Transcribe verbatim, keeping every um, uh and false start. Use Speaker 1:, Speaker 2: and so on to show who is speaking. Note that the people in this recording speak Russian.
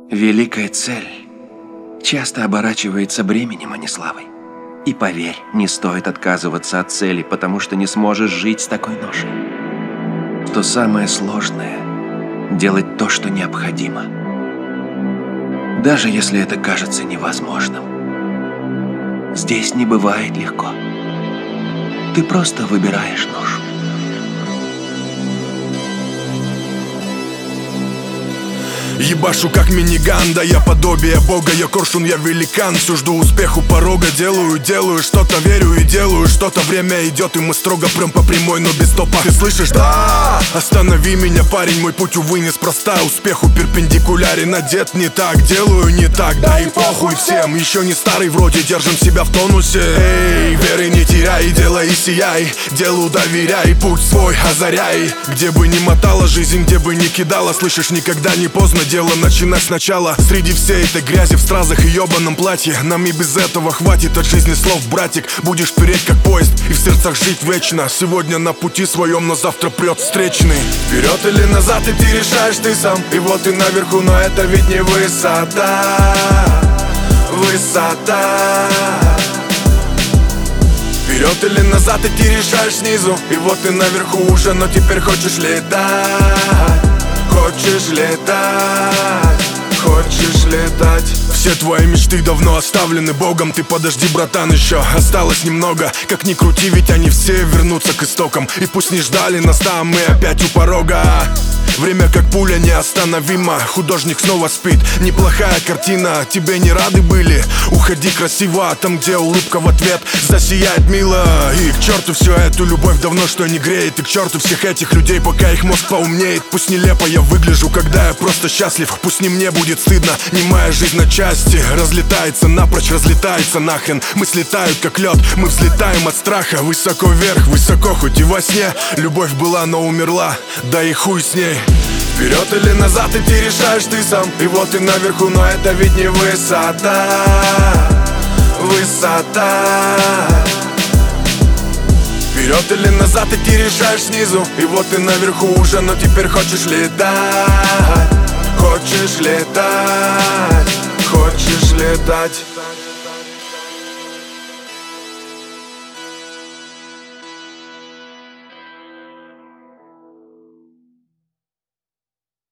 Speaker 1: Великая цель часто оборачивается бременем, а не славой. И поверь, не стоит отказываться от цели, потому что не сможешь жить с такой ношей. То самое сложное – делать то, что необходимо. Даже если это кажется невозможным. Здесь не бывает легко. Ты просто выбираешь ношу.
Speaker 2: Ебашу как миниган, да я подобие бога. Я коршун, я великан, все жду успеху порога. Делаю, делаю что-то, верю и делаю что-то. Время идет, и мы строго прям по прямой, но без стопа. Ты слышишь? Да! Останови меня, парень, мой путь, увы, неспроста. Успеху перпендикулярен, одет не так, делаю не так. Да и похуй всем, еще не старый вроде, держим себя в тонусе. Эй, веры не теряй, делай и сияй. Делу доверяй, путь свой озаряй. Где бы ни мотала жизнь, где бы ни кидала, слышишь, никогда не поздно дело начинать сначала. Среди всей этой грязи в стразах и ебаном платье нам и без этого хватит от жизни слов, братик. Будешь переть как поезд и в сердцах жить вечно. Сегодня на пути своем, но завтра прет встречный. Вперед или назад, и ты решаешь ты сам. И вот ты наверху, но это ведь не высота. Высота. Вперед или назад, и ты решаешь снизу. И вот ты наверху уже, но теперь хочешь летать. Хочешь летать, хочешь летать. Все твои мечты давно оставлены Богом. Ты подожди, братан, еще осталось немного. Как ни крути, ведь они все вернутся к истокам. И пусть не ждали нас там, мы опять у порога. Время как пуля неостановимо. Художник снова спит, неплохая картина. Тебе не рады были? Уходи красиво, там где улыбка в ответ засияет мило. И к черту всю эту любовь давно что не греет. И к черту всех этих людей, пока их мозг поумнеет. Пусть нелепо я выгляжу, когда я просто счастлив. Пусть не мне будет стыдно, не моя жизнь на части. Разлетается напрочь, разлетается нахрен. Мысли тают как лед, мы взлетаем от страха. Высоко вверх, высоко хоть и во сне. Любовь была, но умерла, да и хуй с ней. Вперед или назад, и ты решаешь ты сам. И вот ты наверху, но это ведь не высота. Высота. Вперед или назад, и ты решаешь снизу. И вот ты наверху уже, но теперь хочешь летать. Хочешь летать. Хочешь летать.